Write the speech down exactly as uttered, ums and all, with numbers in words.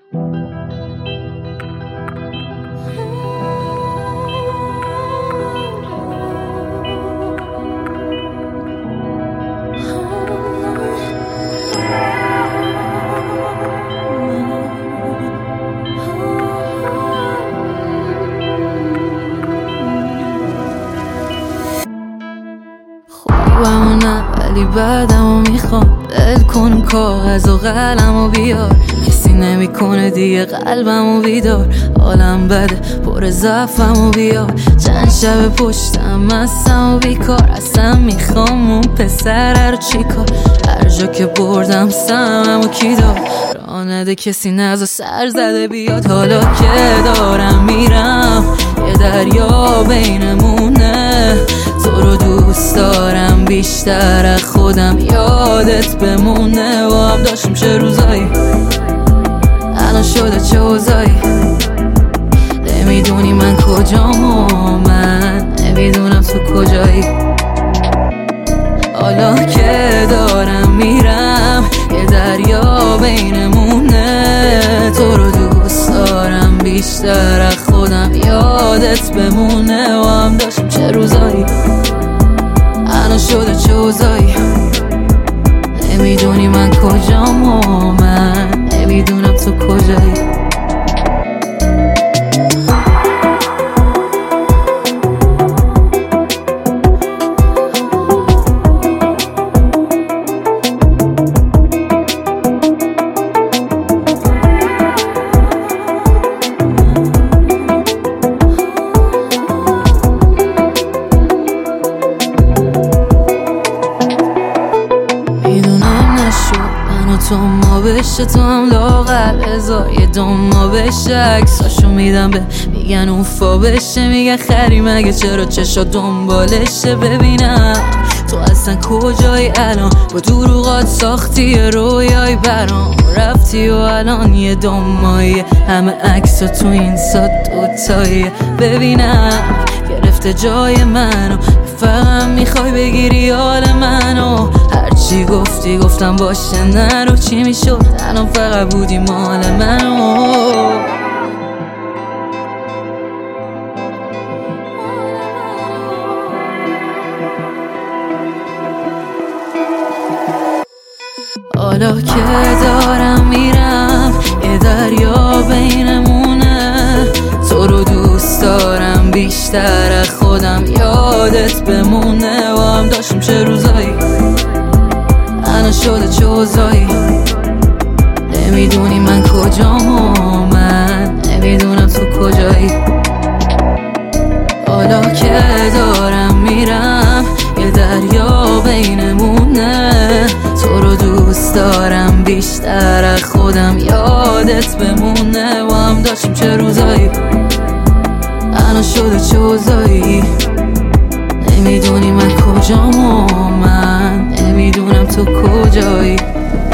خوبمو نه ولی بعدمو میخوام، دل کن کاغذ و قلمو بیار، کسی نمیکنه دیگه قلبمو بیدار، حالم بده پر ضعفمو بیار، چند شب پشتم مستم و بیکار، اصلا میخوام اون پسر رو چیکار، هر جا که بردم سممو کی دار، راه نده کسی نزا سر زده بیاد، حالا که دارم میرم یه دریا بینمونه، تو رو دوست دارم بیشتر از خودم، یادت بمونه و هم داشتیم چه روزایی، الان شده چه اوضاعی، نمیدونی من کجام و من نمیدونم تو کجایی، حالا که دارم میرم یه دریا بینمونه، تو رو دوست دارم بیشتر از خودم، یادت بمونه و هم داشتیم چه روزایی، الان شده چه اوضاعی، نمیدونی من کجام و من نمیدونم تو کجایی. تو ما بشه تو هم لاغر هزار یه دم ما بشه، عکساشو میدم به میگن اوفا بشه، میگن خری مگه چرا چشا دنبالشه، ببینم تو اصلا کجایی الان، با دروغات ساختی رویای برام، رفتی و الان یه دم مایه، همه عکسا تو این سات دوتاییه، ببینم گرفته جای منو، فقط میخوای بگیری حال منو، هرچی گفتی گفتم باشه نرو، چی میشد الان فقط بودی مال منو، حالا که دارم میرم یه دریا بینمونه، تو رو دوست دارم بیشتر از خودم، یادت بمونه و هم داشتیم چه روزایی، الان شده چه اوضاعی، نمیدونی من کجام و من نمیدونم تو کجایی، حالا که دارم میرم یه دریا بینمونه، تو رو دوست دارم بیشتر از خودم، یادت بمونه و هم داشتیم چه روزایی، الان شده چه اوضاعی، نمیدونی من کجام و من نمیدونم تو کجایی.